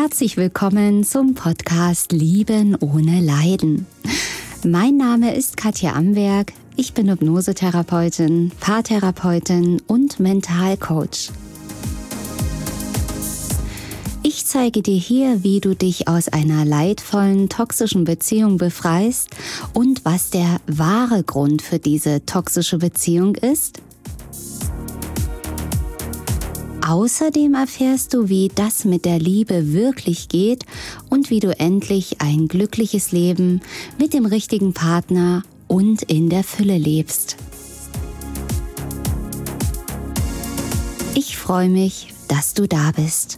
Herzlich willkommen zum Podcast Lieben ohne Leiden. Mein Name ist Katja Amberg, ich bin Hypnosetherapeutin, Paartherapeutin und Mentalcoach. Ich zeige dir hier, wie du dich aus einer leidvollen, toxischen Beziehung befreist und was der wahre Grund für diese toxische Beziehung ist. Außerdem erfährst du, wie das mit der Liebe wirklich geht und wie du endlich ein glückliches Leben mit dem richtigen Partner und in der Fülle lebst. Ich freue mich, dass du da bist.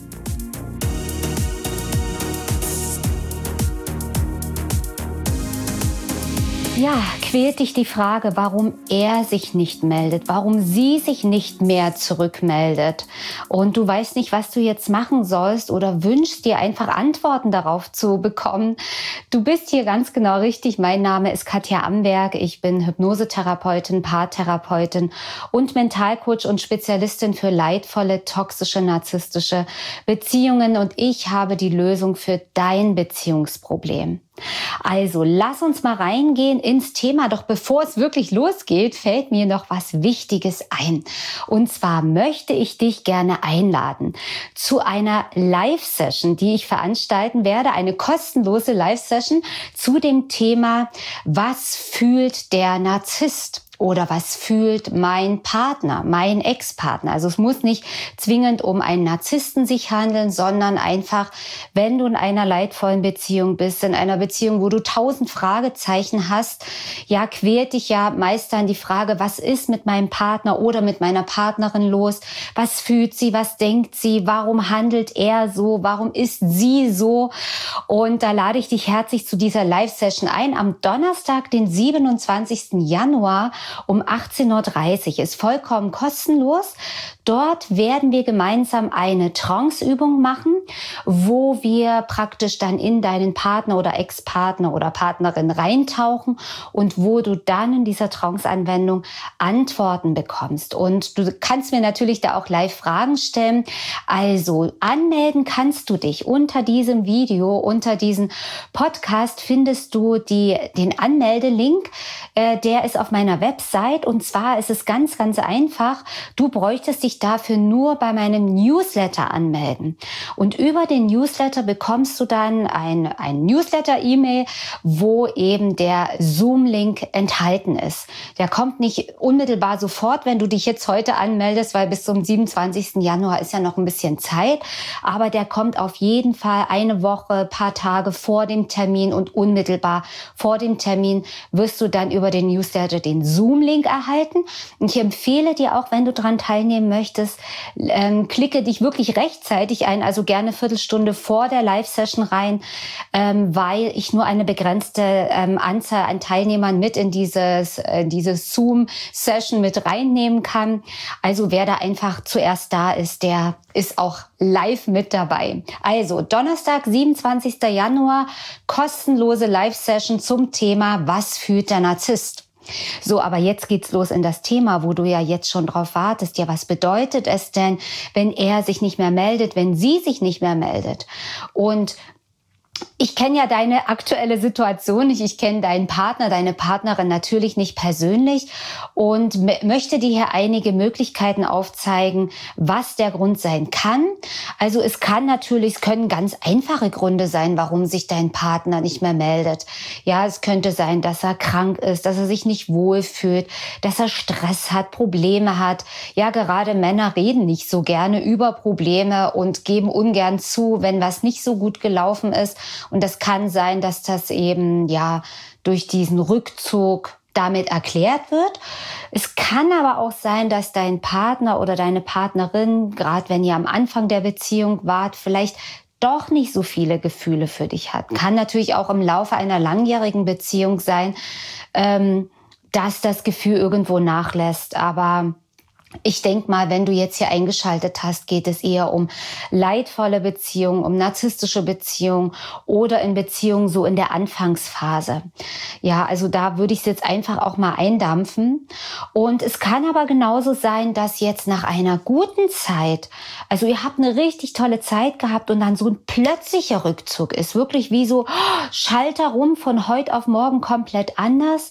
Ja, quält dich die Frage, warum er sich nicht meldet, warum sie sich nicht mehr zurückmeldet und du weißt nicht, was du jetzt machen sollst oder wünschst dir einfach Antworten darauf zu bekommen. Du bist hier ganz genau richtig. Mein Name ist Katja Amberg. Ich bin Hypnosetherapeutin, Paartherapeutin und Mentalcoach und Spezialistin für leidvolle, toxische, narzisstische Beziehungen und ich habe die Lösung für dein Beziehungsproblem. Also, lass uns mal reingehen ins Thema. Doch bevor es wirklich losgeht, fällt mir noch was Wichtiges ein. Und zwar möchte ich dich gerne einladen zu einer Live-Session, die ich veranstalten werde. Eine kostenlose Live-Session zu dem Thema, was fühlt der Narzisst? Oder was fühlt mein Partner, mein Ex-Partner? Also es muss nicht zwingend um einen Narzissten sich handeln, sondern einfach, wenn du in einer leidvollen Beziehung bist, in einer Beziehung, wo du 1000 Fragezeichen hast, ja, quält dich ja meist dann die Frage, was ist mit meinem Partner oder mit meiner Partnerin los? Was fühlt sie? Was denkt sie? Warum handelt er so? Warum ist sie so? Und da lade ich dich herzlich zu dieser Live-Session ein am Donnerstag, den 27. Januar um 18.30 Uhr. Ist vollkommen kostenlos. Dort werden wir gemeinsam eine Trance-Übung machen, wo wir praktisch dann in deinen Partner oder Ex-Partner oder Partnerin reintauchen und wo du dann in dieser Trance-Anwendung Antworten bekommst. Und du kannst mir natürlich da auch live Fragen stellen. Also anmelden kannst du dich unter diesem Video, unter diesem Podcast findest du den Anmeldelink. Der ist auf meiner Website und zwar ist es ganz, ganz einfach. Du bräuchtest dich dafür nur bei meinem Newsletter anmelden. Und über den Newsletter bekommst du dann ein Newsletter-E-Mail, wo eben der Zoom-Link enthalten ist. Der kommt nicht unmittelbar sofort, wenn du dich jetzt heute anmeldest, weil bis zum 27. Januar ist ja noch ein bisschen Zeit. Aber der kommt auf jeden Fall eine Woche, paar Tage vor dem Termin und unmittelbar vor dem Termin wirst du dann über den Newsletter den Zoom-Link erhalten. Und ich empfehle dir auch, wenn du daran teilnehmen möchtest, klicke dich wirklich rechtzeitig ein, also gerne eine Viertelstunde vor der Live-Session rein, weil ich nur eine begrenzte Anzahl an Teilnehmern mit in diese Zoom-Session mit reinnehmen kann. Also wer da einfach zuerst da ist, der ist auch live mit dabei. Also Donnerstag, 27. Januar, kostenlose Live-Session zum Thema, was fühlt der Narzisst? So, aber jetzt geht's los in das Thema, wo du ja jetzt schon drauf wartest. Ja, was bedeutet es denn, wenn er sich nicht mehr meldet, wenn sie sich nicht mehr meldet? Und ich kenne ja deine aktuelle Situation nicht. Ich kenne deinen Partner, deine Partnerin natürlich nicht persönlich und möchte dir hier einige Möglichkeiten aufzeigen, was der Grund sein kann. Also es können ganz einfache Gründe sein, warum sich dein Partner nicht mehr meldet. Ja, es könnte sein, dass er krank ist, dass er sich nicht wohlfühlt, dass er Stress hat, Probleme hat. Ja, gerade Männer reden nicht so gerne über Probleme und geben ungern zu, wenn was nicht so gut gelaufen ist. Und das kann sein, dass das eben durch diesen Rückzug damit erklärt wird. Es kann aber auch sein, dass dein Partner oder deine Partnerin, gerade wenn ihr am Anfang der Beziehung wart, vielleicht doch nicht so viele Gefühle für dich hat. Kann natürlich auch im Laufe einer langjährigen Beziehung sein, dass das Gefühl irgendwo nachlässt. Aber Ich denke mal, wenn du jetzt hier eingeschaltet hast, geht es eher um leidvolle Beziehungen, um narzisstische Beziehungen oder in Beziehungen so in der Anfangsphase. Ja, also da würde ich es jetzt einfach auch mal eindampfen. Und es kann aber genauso sein, dass jetzt nach einer guten Zeit, also ihr habt eine richtig tolle Zeit gehabt und dann so ein plötzlicher Rückzug ist, wirklich wie so Schalter rum von heute auf morgen komplett anders.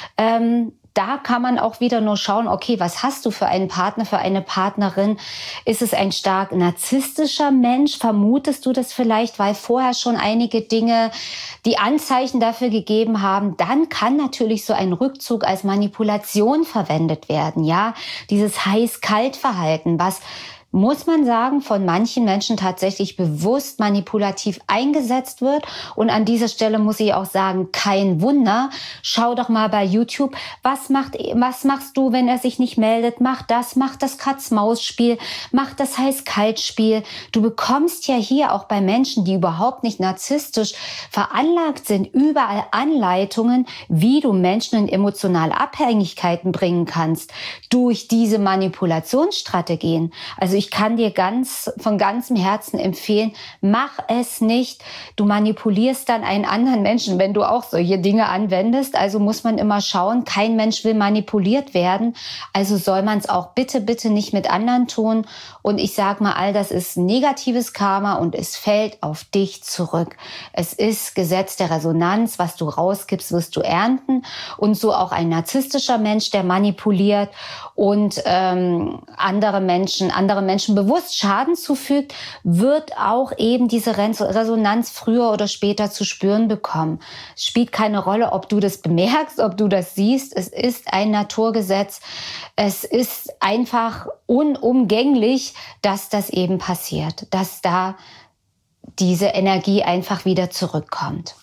Da kann man auch wieder nur schauen, okay, was hast du für einen Partner, für eine Partnerin? Ist es ein stark narzisstischer Mensch? Vermutest du das vielleicht, weil vorher schon einige Dinge die Anzeichen dafür gegeben haben? Dann kann natürlich so ein Rückzug als Manipulation verwendet werden, ja? Dieses Heiß-Kalt-Verhalten, was, muss man sagen, von manchen Menschen tatsächlich bewusst manipulativ eingesetzt wird. Und an dieser Stelle muss ich auch sagen, kein Wunder. Schau doch mal bei YouTube, was machst du, wenn er sich nicht meldet? Mach das Katz-Maus-Spiel, mach das Heiß-Kalt-Spiel. Du bekommst ja hier auch bei Menschen, die überhaupt nicht narzisstisch veranlagt sind, überall Anleitungen, wie du Menschen in emotionale Abhängigkeiten bringen kannst durch diese Manipulationsstrategien. Also ich kann dir von ganzem Herzen empfehlen, mach es nicht. Du manipulierst dann einen anderen Menschen, wenn du auch solche Dinge anwendest. Also muss man immer schauen, kein Mensch will manipuliert werden. Also soll man es auch bitte, bitte nicht mit anderen tun. Und ich sage mal, all das ist negatives Karma und es fällt auf dich zurück. Es ist Gesetz der Resonanz, was du rausgibst, wirst du ernten. Und so auch ein narzisstischer Mensch, der manipuliert und andere Menschen bewusst Schaden zufügt, wird auch eben diese Resonanz früher oder später zu spüren bekommen. Es spielt keine Rolle, ob du das bemerkst, ob du das siehst. Es ist ein Naturgesetz. Es ist einfach unumgänglich, dass das eben passiert, dass da diese Energie einfach wieder zurückkommt.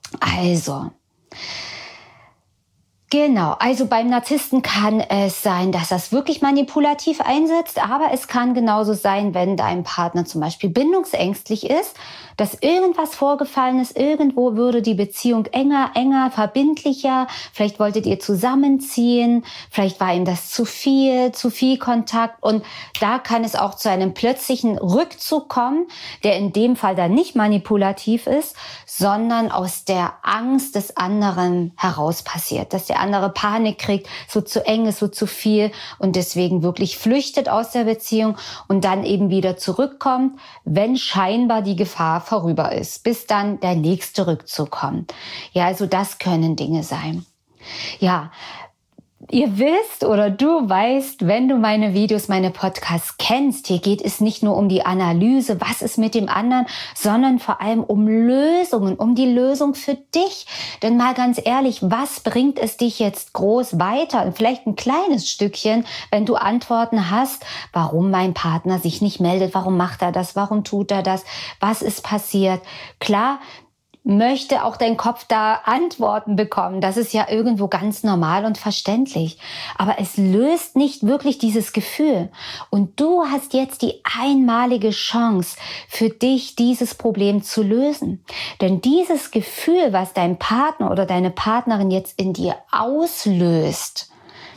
Genau, also beim Narzissten kann es sein, dass das wirklich manipulativ einsetzt, aber es kann genauso sein, wenn dein Partner zum Beispiel bindungsängstlich ist, dass irgendwas vorgefallen ist, irgendwo würde die Beziehung enger, verbindlicher, vielleicht wolltet ihr zusammenziehen, vielleicht war ihm das zu viel Kontakt und da kann es auch zu einem plötzlichen Rückzug kommen, der in dem Fall dann nicht manipulativ ist, sondern aus der Angst des anderen heraus passiert, dass der andere Panik kriegt, so zu eng ist, so zu viel und deswegen wirklich flüchtet aus der Beziehung und dann eben wieder zurückkommt, wenn scheinbar die Gefahr vorüber ist, bis dann der nächste Rückzug kommt. Ja, also das können Dinge sein. Ja, ihr wisst oder du weißt, wenn du meine Videos, meine Podcasts kennst, hier geht es nicht nur um die Analyse, was ist mit dem anderen, sondern vor allem um Lösungen, um die Lösung für dich. Denn mal ganz ehrlich, was bringt es dich jetzt groß weiter? Vielleicht ein kleines Stückchen, wenn du Antworten hast, warum mein Partner sich nicht meldet, warum macht er das, warum tut er das, was ist passiert? Klar, möchte auch dein Kopf da Antworten bekommen. Das ist ja irgendwo ganz normal und verständlich. Aber es löst nicht wirklich dieses Gefühl. Und du hast jetzt die einmalige Chance, für dich dieses Problem zu lösen. Denn dieses Gefühl, was dein Partner oder deine Partnerin jetzt in dir auslöst,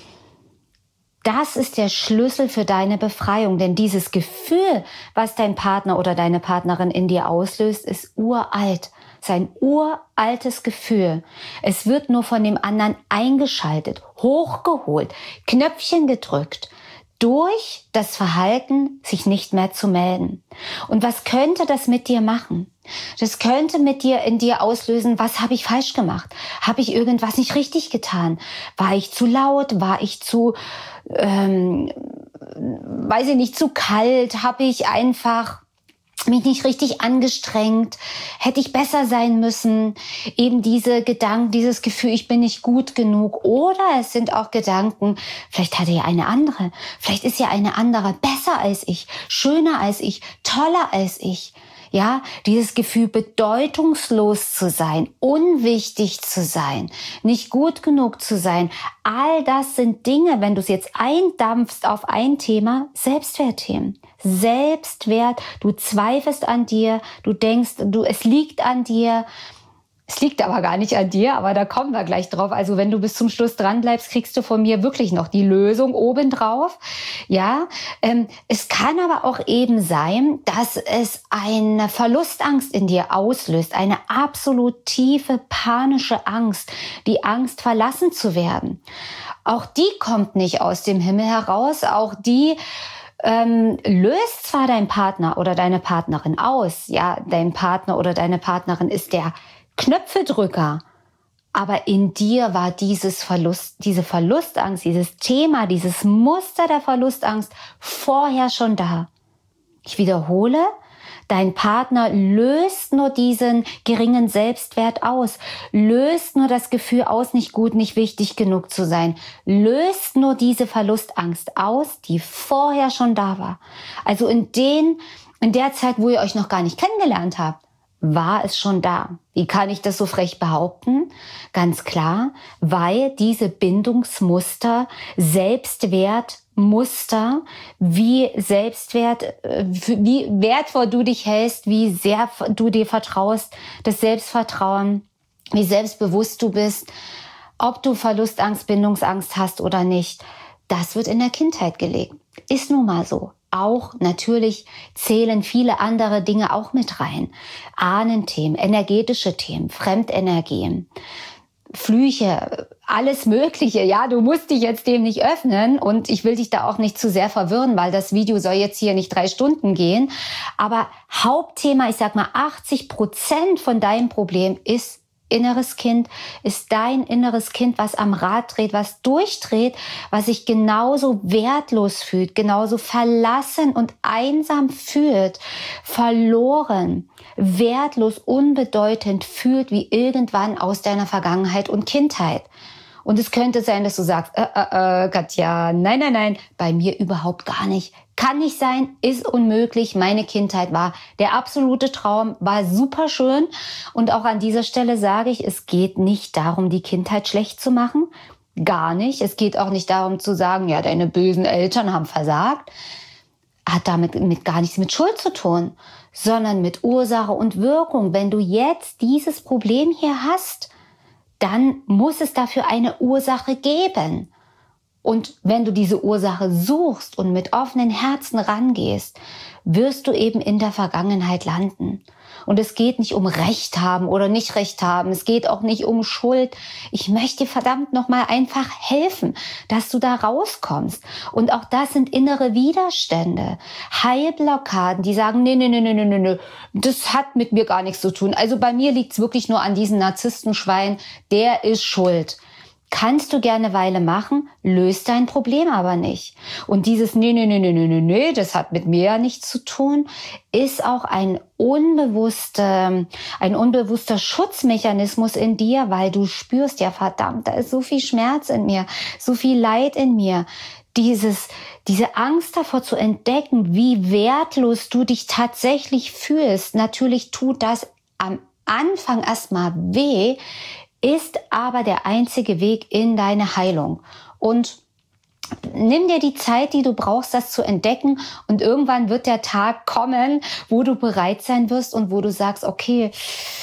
das ist der Schlüssel für deine Befreiung. Denn dieses Gefühl, was dein Partner oder deine Partnerin in dir auslöst, ist uralt. Sein uraltes Gefühl. Es wird nur von dem anderen eingeschaltet, hochgeholt, Knöpfchen gedrückt, durch das Verhalten, sich nicht mehr zu melden. Und was könnte das mit dir machen? Das könnte in dir auslösen, was habe ich falsch gemacht? Habe ich irgendwas nicht richtig getan? War ich zu laut? War ich zu, zu kalt? Habe ich einfach mich nicht richtig angestrengt, hätte ich besser sein müssen, eben diese Gedanken, dieses Gefühl, ich bin nicht gut genug, oder es sind auch Gedanken, vielleicht hatte ja eine andere, vielleicht ist ja eine andere besser als ich, schöner als ich, toller als ich. Ja, dieses Gefühl, bedeutungslos zu sein, unwichtig zu sein, nicht gut genug zu sein, all das sind Dinge, wenn du es jetzt eindampfst auf ein Thema, Selbstwertthemen. Selbstwert, du zweifelst an dir, du denkst, es liegt an dir. Es liegt aber gar nicht an dir, aber da kommen wir gleich drauf. Also wenn du bis zum Schluss dran bleibst, kriegst du von mir wirklich noch die Lösung obendrauf. Ja, es kann aber auch eben sein, dass es eine Verlustangst in dir auslöst, eine absolut tiefe panische Angst, die Angst, verlassen zu werden. Auch die kommt nicht aus dem Himmel heraus, auch die löst zwar dein Partner oder deine Partnerin aus. Ja, dein Partner oder deine Partnerin ist der Knöpfedrücker. Aber in dir war diese Verlustangst, dieses Thema, dieses Muster der Verlustangst vorher schon da. Ich wiederhole, dein Partner löst nur diesen geringen Selbstwert aus, löst nur das Gefühl aus, nicht gut, nicht wichtig genug zu sein, löst nur diese Verlustangst aus, die vorher schon da war. Also in der Zeit, wo ihr euch noch gar nicht kennengelernt habt, war es schon da. Wie kann ich das so frech behaupten? Ganz klar, weil diese Bindungsmuster, Selbstwertmuster, wie wertvoll du dich hältst, wie sehr du dir vertraust, das Selbstvertrauen, wie selbstbewusst du bist, ob du Verlustangst, Bindungsangst hast oder nicht, das wird in der Kindheit gelegt. Ist nun mal so. Auch natürlich zählen viele andere Dinge auch mit rein. Ahnenthemen, energetische Themen, Fremdenergien, Flüche, alles Mögliche. Ja, du musst dich jetzt dem nicht öffnen und ich will dich da auch nicht zu sehr verwirren, weil das Video soll jetzt hier nicht 3 Stunden gehen. Aber Hauptthema, ich sag mal 80% von deinem Problem ist inneres Kind, ist dein inneres Kind, was am Rad dreht, was durchdreht, was sich genauso wertlos fühlt, genauso verlassen und einsam fühlt, verloren, wertlos, unbedeutend fühlt wie irgendwann aus deiner Vergangenheit und Kindheit. Und es könnte sein, dass du sagst, Katja, nein, bei mir überhaupt gar nicht. Kann nicht sein, ist unmöglich. Meine Kindheit war der absolute Traum, war super schön. Und auch an dieser Stelle sage ich, es geht nicht darum, die Kindheit schlecht zu machen. Gar nicht. Es geht auch nicht darum zu sagen, ja, deine bösen Eltern haben versagt. Hat damit gar nichts mit Schuld zu tun, sondern mit Ursache und Wirkung. Wenn du jetzt dieses Problem hier hast, dann muss es dafür eine Ursache geben. Und wenn du diese Ursache suchst und mit offenen Herzen rangehst, wirst du eben in der Vergangenheit landen. Und es geht nicht um Recht haben oder nicht Recht haben. Es geht auch nicht um Schuld. Ich möchte dir verdammt nochmal einfach helfen, dass du da rauskommst. Und auch das sind innere Widerstände, Heilblockaden, die sagen, nee, das hat mit mir gar nichts zu tun. Also bei mir liegt's wirklich nur an diesem Narzisstenschwein, der ist schuld. Kannst du gerne eine Weile machen, löst dein Problem aber nicht. Und dieses nee, das hat mit mir ja nichts zu tun, ist auch ein unbewusster Schutzmechanismus in dir, weil du spürst, ja verdammt, da ist so viel Schmerz in mir, so viel Leid in mir. Diese Angst davor zu entdecken, wie wertlos du dich tatsächlich fühlst. Natürlich tut das am Anfang erstmal weh, ist aber der einzige Weg in deine Heilung. Und nimm dir die Zeit, die du brauchst, das zu entdecken. Und irgendwann wird der Tag kommen, wo du bereit sein wirst und wo du sagst, okay,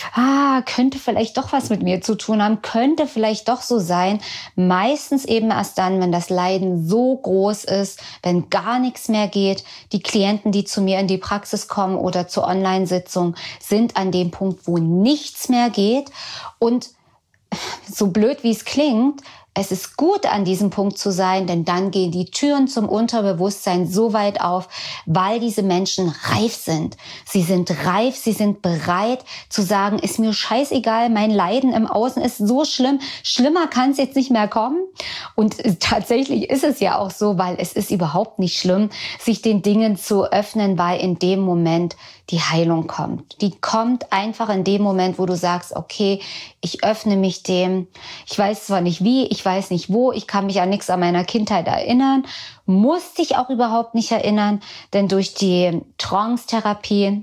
könnte vielleicht doch was mit mir zu tun haben, könnte vielleicht doch so sein. Meistens eben erst dann, wenn das Leiden so groß ist, wenn gar nichts mehr geht. Die Klienten, die zu mir in die Praxis kommen oder zur Online-Sitzung, sind an dem Punkt, wo nichts mehr geht. Und so blöd wie es klingt, es ist gut, an diesem Punkt zu sein, denn dann gehen die Türen zum Unterbewusstsein so weit auf, weil diese Menschen reif sind. Sie sind reif, sie sind bereit zu sagen, ist mir scheißegal, mein Leiden im Außen ist so schlimm, schlimmer kann es jetzt nicht mehr kommen. Und tatsächlich ist es ja auch so, weil es ist überhaupt nicht schlimm, sich den Dingen zu öffnen, weil in dem Moment die Heilung kommt. Die kommt einfach in dem Moment, wo du sagst, okay, ich öffne mich dem. Ich weiß zwar nicht wie, ich weiß nicht wo, ich kann mich an nichts an meiner Kindheit erinnern, muss dich auch überhaupt nicht erinnern, denn durch die Trance-Therapie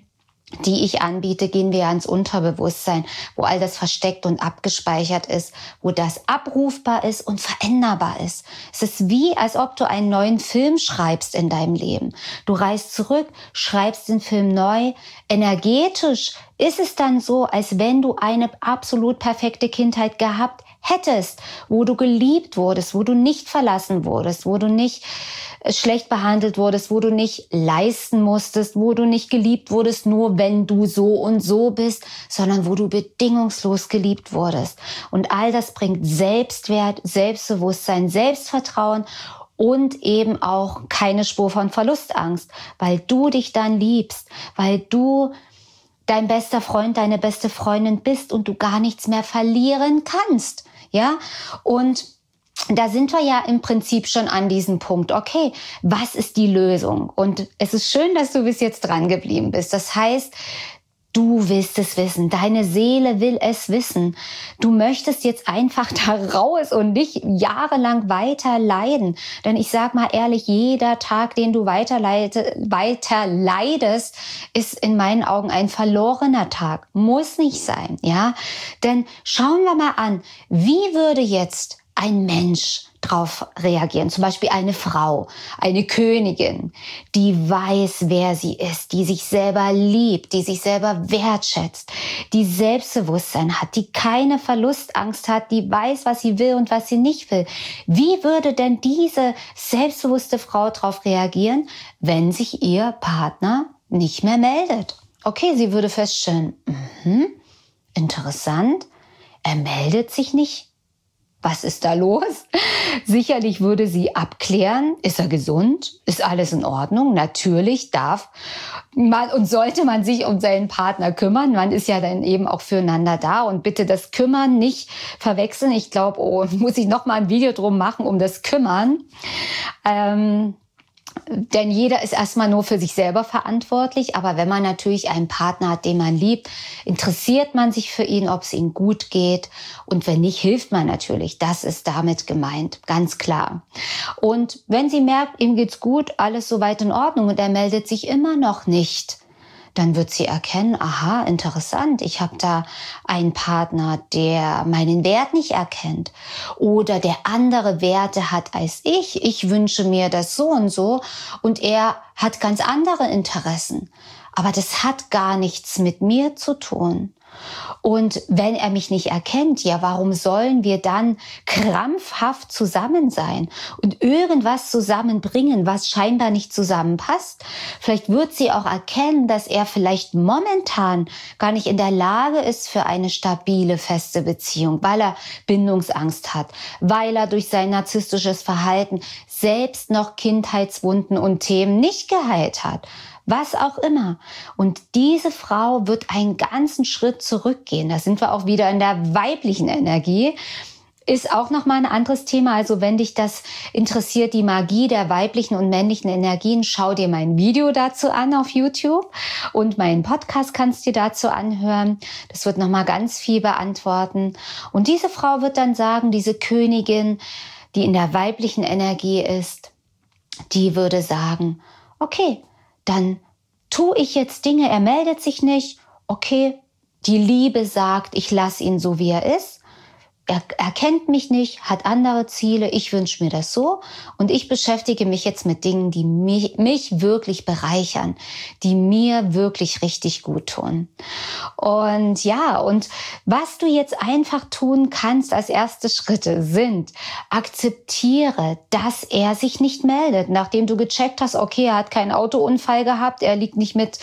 die ich anbiete, gehen wir ans Unterbewusstsein, wo all das versteckt und abgespeichert ist, wo das abrufbar ist und veränderbar ist. Es ist wie, als ob du einen neuen Film schreibst in deinem Leben. Du reist zurück, schreibst den Film neu. Energetisch ist es dann so, als wenn du eine absolut perfekte Kindheit gehabt hättest, wo du geliebt wurdest, wo du nicht verlassen wurdest, wo du nicht schlecht behandelt wurdest, wo du nicht leisten musstest, wo du nicht geliebt wurdest, nur wenn du so und so bist, sondern wo du bedingungslos geliebt wurdest. Und all das bringt Selbstwert, Selbstbewusstsein, Selbstvertrauen und eben auch keine Spur von Verlustangst, weil du dich dann liebst, weil du dein bester Freund, deine beste Freundin bist und du gar nichts mehr verlieren kannst. Ja, und da sind wir ja im Prinzip schon an diesem Punkt. Okay, was ist die Lösung? Und es ist schön, dass du bis jetzt dran geblieben bist. Das heißt, du willst es wissen. Deine Seele will es wissen. Du möchtest jetzt einfach da raus und nicht jahrelang weiter leiden. Denn ich sag mal ehrlich, jeder Tag, den du weiter leidest, ist in meinen Augen ein verlorener Tag. Muss nicht sein, ja? Denn schauen wir mal an, wie würde jetzt ein Mensch drauf reagieren, zum Beispiel eine Frau, eine Königin, die weiß, wer sie ist, die sich selber liebt, die sich selber wertschätzt, die Selbstbewusstsein hat, die keine Verlustangst hat, die weiß, was sie will und was sie nicht will. Wie würde denn diese selbstbewusste Frau darauf reagieren, wenn sich ihr Partner nicht mehr meldet? Okay, sie würde feststellen, interessant, er meldet sich nicht. Was ist da los? Sicherlich würde sie abklären, ist er gesund? Ist alles in Ordnung? Natürlich darf man und sollte man sich um seinen Partner kümmern. Man ist ja dann eben auch füreinander da. Und bitte das Kümmern nicht verwechseln. Ich glaube, muss ich noch mal ein Video drum machen, um das Kümmern. Denn jeder ist erstmal nur für sich selber verantwortlich. Aber wenn man natürlich einen Partner hat, den man liebt, interessiert man sich für ihn, ob es ihm gut geht. Und wenn nicht, hilft man natürlich. Das ist damit gemeint, ganz klar. Und wenn sie merkt, ihm geht's gut, alles soweit in Ordnung und er meldet sich immer noch nicht, dann wird sie erkennen, aha, interessant, ich habe da einen Partner, der meinen Wert nicht erkennt oder der andere Werte hat als ich. Ich wünsche mir das so und er hat ganz andere Interessen. Aber das hat gar nichts mit mir zu tun. Und wenn er mich nicht erkennt, ja, warum sollen wir dann krampfhaft zusammen sein und irgendwas zusammenbringen, was scheinbar nicht zusammenpasst? Vielleicht wird sie auch erkennen, dass er vielleicht momentan gar nicht in der Lage ist für eine stabile, feste Beziehung, weil er Bindungsangst hat, weil er durch sein narzisstisches Verhalten selbst noch Kindheitswunden und Themen nicht geheilt hat. Was auch immer. Und diese Frau wird einen ganzen Schritt zurückgehen. Da sind wir auch wieder in der weiblichen Energie. Ist auch nochmal ein anderes Thema. Also wenn dich das interessiert, die Magie der weiblichen und männlichen Energien, schau dir mein Video dazu an auf YouTube und meinen Podcast kannst du dir dazu anhören. Das wird nochmal ganz viel beantworten. Und diese Frau wird dann sagen, diese Königin, die in der weiblichen Energie ist, die würde sagen, okay, dann tue ich jetzt Dinge, er meldet sich nicht, okay, die Liebe sagt, ich lasse ihn so, wie er ist. Er kennt mich nicht, hat andere Ziele, ich wünsche mir das so und ich beschäftige mich jetzt mit Dingen, die mich wirklich bereichern, die mir wirklich richtig gut tun. Und ja, und was du jetzt einfach tun kannst als erste Schritte sind, akzeptiere, dass er sich nicht meldet, nachdem du gecheckt hast, okay, er hat keinen Autounfall gehabt, er liegt nicht mit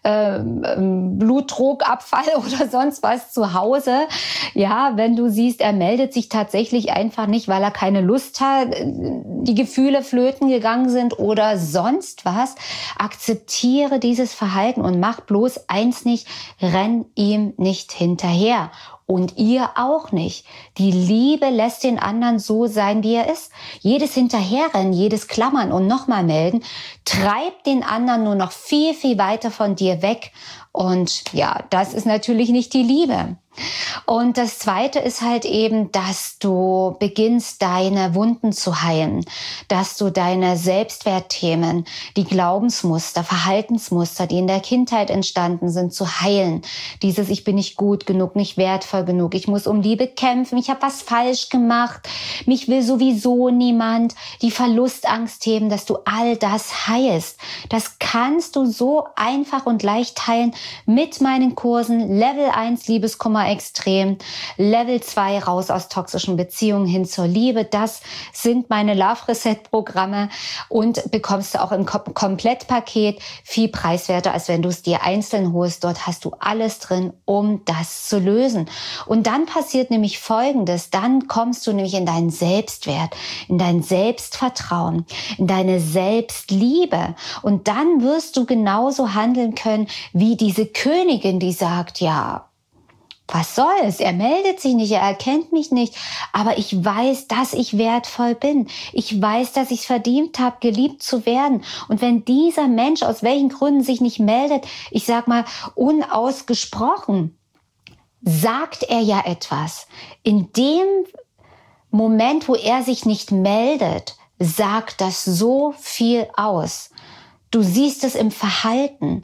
Blutdruckabfall oder sonst was zu Hause. Ja, wenn du siehst, er meldet sich tatsächlich einfach nicht, weil er keine Lust hat, die Gefühle flöten gegangen sind oder sonst was. Akzeptiere dieses Verhalten und mach bloß eins nicht, renn ihm nicht hinterher. Und ihr auch nicht. Die Liebe lässt den anderen so sein, wie er ist. Jedes Hinterherrennen, jedes Klammern und nochmal melden, treibt den anderen nur noch viel, viel weiter von dir weg. Und ja, das ist natürlich nicht die Liebe. Und das Zweite ist halt eben, dass du beginnst, deine Wunden zu heilen, dass du deine Selbstwertthemen, die Glaubensmuster, Verhaltensmuster, die in der Kindheit entstanden sind, zu heilen. Dieses Ich bin nicht gut genug, nicht wertvoll genug, ich muss um Liebe kämpfen, ich habe was falsch gemacht, mich will sowieso niemand, die Verlustangstthemen, dass du all das heilst. Das kannst du so einfach und leicht heilen mit meinen Kursen Level 1 Liebeskummer extrem, Level 2 raus aus toxischen Beziehungen hin zur Liebe. Das sind meine Love Reset Programme und bekommst du auch im Komplettpaket, viel preiswerter, als wenn du es dir einzeln holst. Dort hast du alles drin, um das zu lösen. Und dann passiert nämlich Folgendes. Dann kommst du nämlich in deinen Selbstwert, in dein Selbstvertrauen, in deine Selbstliebe. Und dann wirst du genauso handeln können wie diese Königin, die sagt, ja, was soll's? Er meldet sich nicht, er erkennt mich nicht, aber ich weiß, dass ich wertvoll bin. Ich weiß, dass ich es verdient habe, geliebt zu werden. Und wenn dieser Mensch aus welchen Gründen sich nicht meldet, ich sag mal unausgesprochen, sagt er ja etwas. In dem Moment, wo er sich nicht meldet, sagt das so viel aus. Du siehst es im Verhalten.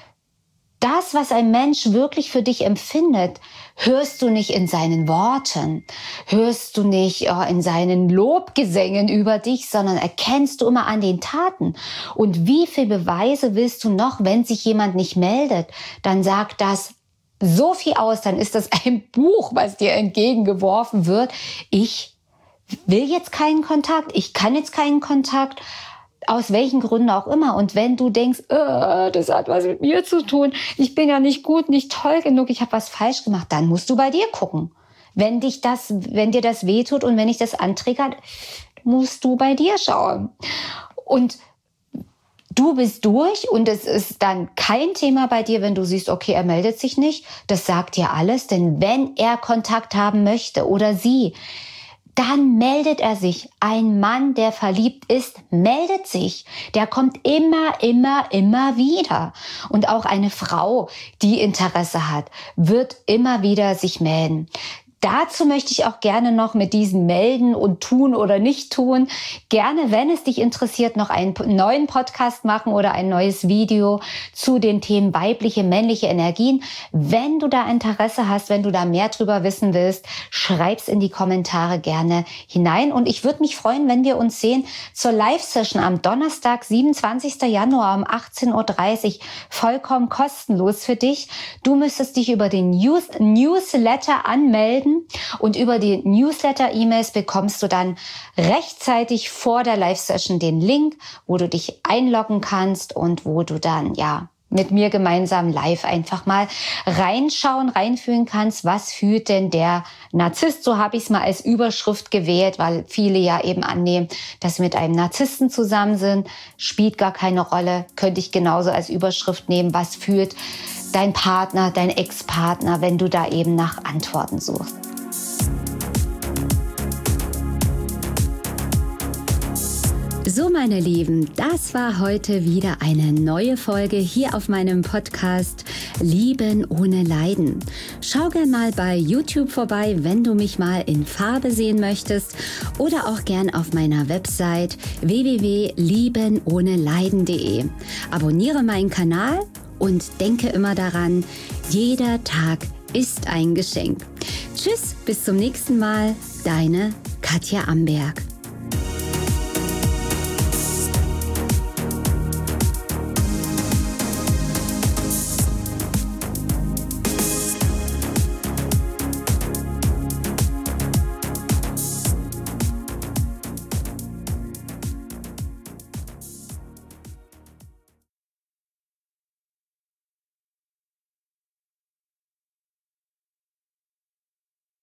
Das, was ein Mensch wirklich für dich empfindet, hörst du nicht in seinen Worten, hörst du nicht in seinen Lobgesängen über dich, sondern erkennst du immer an den Taten. Und wie viele Beweise willst du noch, wenn sich jemand nicht meldet? Dann sagt das so viel aus, dann ist das ein Buch, was dir entgegengeworfen wird. Ich will jetzt keinen Kontakt, ich kann jetzt keinen Kontakt, aus welchen Gründen auch immer. Und wenn du denkst, das hat was mit mir zu tun, ich bin ja nicht gut, nicht toll genug, ich habe was falsch gemacht, dann musst du bei dir gucken. Wenn dir das wehtut und wenn dich das antriggert, musst du bei dir schauen. Und du bist durch und es ist dann kein Thema bei dir, wenn du siehst, okay, er meldet sich nicht. Das sagt dir alles, denn wenn er Kontakt haben möchte oder sie, dann meldet er sich. Ein Mann, der verliebt ist, meldet sich. Der kommt immer wieder. Und auch eine Frau, die Interesse hat, wird immer wieder sich melden. Dazu möchte ich auch gerne noch mit diesem Melden und tun oder nicht tun, gerne, wenn es dich interessiert, noch einen neuen Podcast machen oder ein neues Video zu den Themen weibliche, männliche Energien. Wenn du da Interesse hast, wenn du da mehr drüber wissen willst, schreib's in die Kommentare gerne hinein. Und ich würde mich freuen, wenn wir uns sehen zur Live-Session am Donnerstag, 27. Januar um 18:30 Uhr, vollkommen kostenlos für dich. Du müsstest dich über den Newsletter anmelden. Und über die Newsletter-E-Mails bekommst du dann rechtzeitig vor der Live-Session den Link, wo du dich einloggen kannst und wo du dann, mit mir gemeinsam live einfach mal reinschauen, reinfühlen kannst, was fühlt denn der Narzisst, so habe ich es mal als Überschrift gewählt, weil viele ja eben annehmen, dass sie mit einem Narzissten zusammen sind, spielt gar keine Rolle, könnte ich genauso als Überschrift nehmen, was fühlt dein Partner, dein Ex-Partner, wenn du da eben nach Antworten suchst. So, meine Lieben, das war heute wieder eine neue Folge hier auf meinem Podcast Lieben ohne Leiden. Schau gern mal bei YouTube vorbei, wenn du mich mal in Farbe sehen möchtest oder auch gern auf meiner Website www.liebenohneleiden.de. Abonniere meinen Kanal und denke immer daran, jeder Tag ist ein Geschenk. Tschüss, bis zum nächsten Mal, deine Katja Amberg.